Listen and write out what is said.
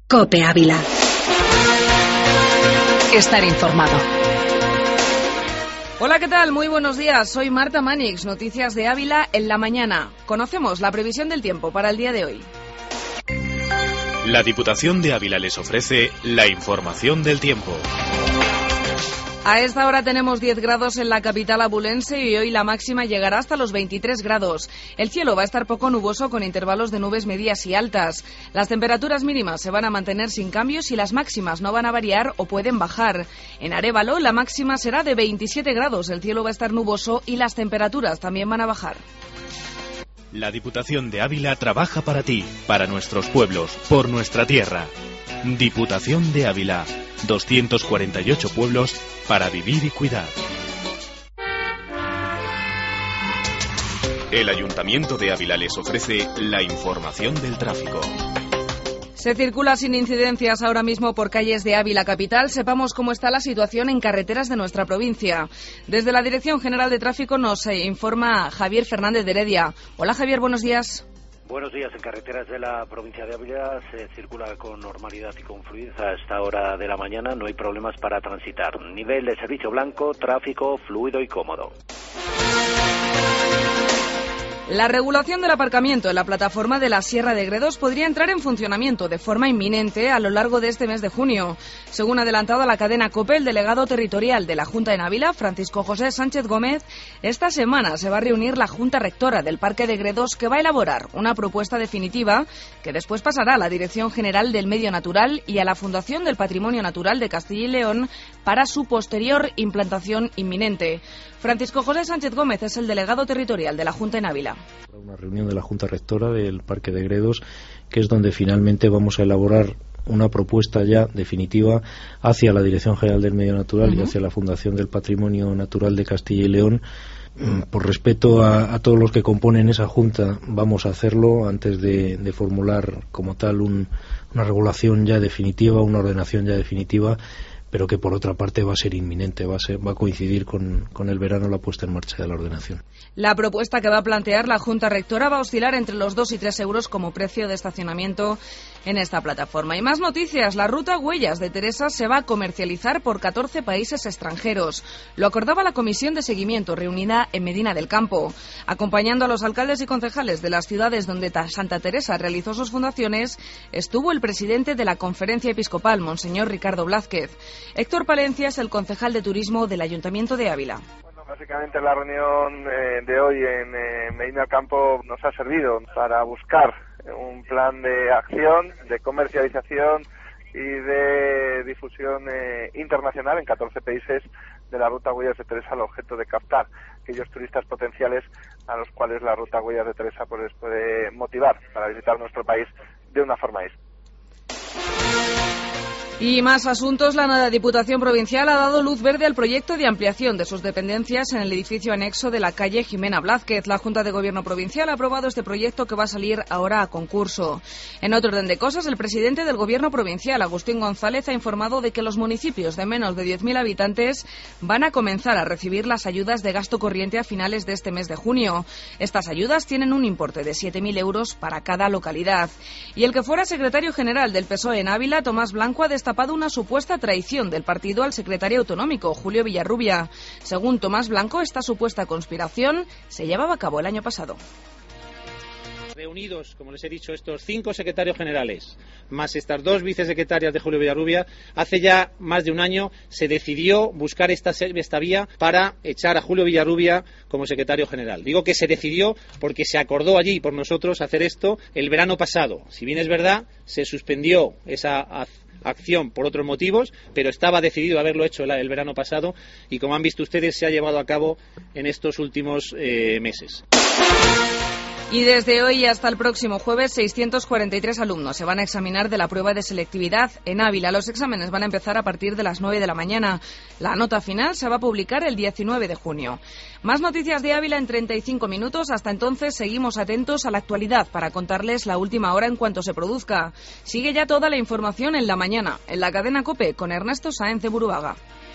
COPE Ávila. Estar informado. Hola, ¿qué tal? Muy buenos días. Soy Marta Manix, Noticias de Ávila en la mañana. Conocemos la previsión del tiempo para el día de hoy. La Diputación de Ávila les ofrece la información del tiempo. A esta hora tenemos 10 grados en la capital abulense y hoy la máxima llegará hasta los 23 grados. El cielo va a estar poco nuboso con intervalos de nubes medias y altas. Las temperaturas mínimas se van a mantener sin cambios y las máximas no van a variar o pueden bajar. En Arévalo la máxima será de 27 grados, el cielo va a estar nuboso y las temperaturas también van a bajar. La Diputación de Ávila trabaja para ti, para nuestros pueblos, por nuestra tierra. Diputación de Ávila, 248 pueblos para vivir y cuidar. El Ayuntamiento de Ávila les ofrece la información del tráfico. Se circula sin incidencias ahora mismo por calles de Ávila capital. Sepamos cómo está la situación en carreteras de nuestra provincia. Desde la Dirección General de Tráfico nos informa Javier Fernández de Heredia. Hola Javier, buenos días. Buenos días. En carreteras de la provincia de Ávila se circula con normalidad y con fluidez a esta hora de la mañana. No hay problemas para transitar. Nivel de servicio blanco, tráfico fluido y cómodo. La regulación del aparcamiento en la plataforma de la Sierra de Gredos podría entrar en funcionamiento de forma inminente a lo largo de este mes de junio. Según ha adelantado a la cadena COPE, el delegado territorial de la Junta en Ávila, Francisco José Sánchez Gómez, esta semana se va a reunir la Junta Rectora del Parque de Gredos, que va a elaborar una propuesta definitiva que después pasará a la Dirección General del Medio Natural y a la Fundación del Patrimonio Natural de Castilla y León para su posterior implantación inminente. Francisco José Sánchez Gómez es el delegado territorial de la Junta en Ávila. Una reunión de la Junta Rectora del Parque de Gredos, que es donde finalmente vamos a elaborar una propuesta ya definitiva hacia la Dirección General del Medio Natural y hacia la Fundación del Patrimonio Natural de Castilla y León. Por respeto a todos los que componen esa Junta, vamos a hacerlo antes de formular como tal una regulación ya definitiva, una ordenación ya definitiva, pero que por otra parte va a ser inminente, va a coincidir con el verano la puesta en marcha de la ordenación. La propuesta que va a plantear la Junta Rectora va a oscilar entre los 2 y 3 euros como precio de estacionamiento en esta plataforma. Y más noticias, la ruta Huellas de Teresa se va a comercializar por 14 países extranjeros. Lo acordaba la Comisión de Seguimiento reunida en Medina del Campo. Acompañando a los alcaldes y concejales de las ciudades donde Santa Teresa realizó sus fundaciones, estuvo el presidente de la Conferencia Episcopal, Monseñor Ricardo Blázquez. Héctor Palencia es el concejal de Turismo del Ayuntamiento de Ávila. Básicamente la reunión de hoy en Medina del Campo nos ha servido para buscar un plan de acción, de comercialización y de difusión internacional en 14 países de la Ruta Huellas de Teresa, al objeto de captar aquellos turistas potenciales a los cuales la Ruta Huellas de Teresa pues, puede motivar para visitar nuestro país de una forma distinta. Y más asuntos, la Diputación Provincial ha dado luz verde al proyecto de ampliación de sus dependencias en el edificio anexo de la calle Jimena Blázquez. La Junta de Gobierno Provincial ha aprobado este proyecto que va a salir ahora a concurso. En otro orden de cosas, el presidente del Gobierno Provincial, Agustín González, ha informado de que los municipios de menos de 10.000 habitantes van a comenzar a recibir las ayudas de gasto corriente a finales de este mes de junio. Estas ayudas tienen un importe de 7.000 euros para cada localidad. Y el que fuera secretario general del PSOE en Ávila, Tomás Blanco, ha destapado una supuesta traición del partido al secretario autonómico, Julio Villarrubia. Según Tomás Blanco, esta supuesta conspiración se llevaba a cabo el año pasado. Reunidos, como les he dicho, estos 5 secretarios generales, más estas 2 vicesecretarias de Julio Villarrubia, hace ya más de un año se decidió buscar esta vía para echar a Julio Villarrubia como secretario general. Digo que se decidió porque se acordó allí por nosotros hacer esto el verano pasado. Si bien es verdad, se suspendió esa acción por otros motivos, pero estaba decidido haberlo hecho el verano pasado y, como han visto ustedes, se ha llevado a cabo en estos últimos meses. Y desde hoy hasta el próximo jueves, 643 alumnos se van a examinar de la prueba de selectividad en Ávila. Los exámenes van a empezar a partir de las 9 de la mañana. La nota final se va a publicar el 19 de junio. Más noticias de Ávila en 35 minutos. Hasta entonces, seguimos atentos a la actualidad para contarles la última hora en cuanto se produzca. Sigue ya toda la información en la mañana, en la cadena COPE, con Ernesto Sáenz de Buruaga.